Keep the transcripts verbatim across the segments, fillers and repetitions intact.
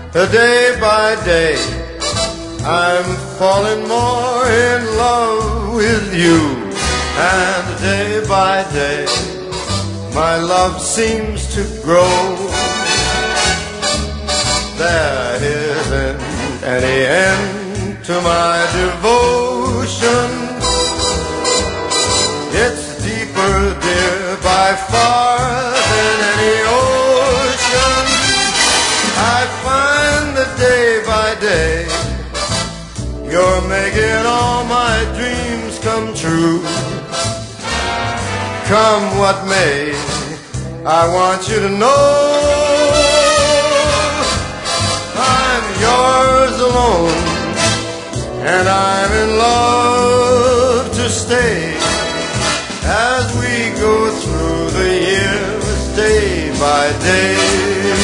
Day by day, I'm falling more in love with you. And day by day, my love seems to grow. There isn't any end to my devotion. It's deeper, dear, by far than any ocean. I find that day by day, you're making all my dreams come true. Come what may, I want you to know I'm yours alone, and I'm in love to stay as we go through the years day by day.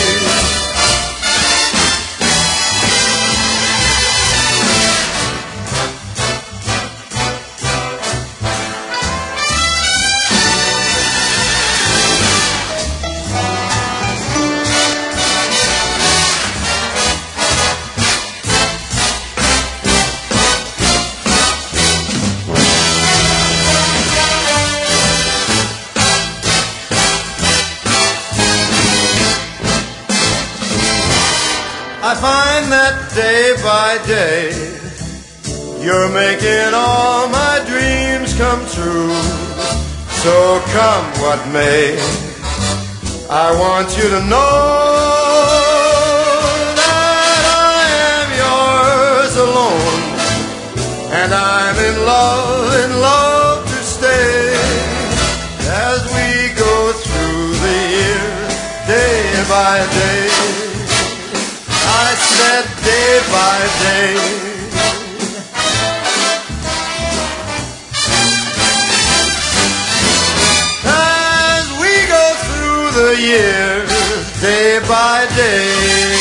I find that day by day, you're making all my dreams come true. So come what may, I want you to know that I am yours alone, and I'm in love, in love to stay as we go through the years day by day. I said day by day. As we go through the years day by day.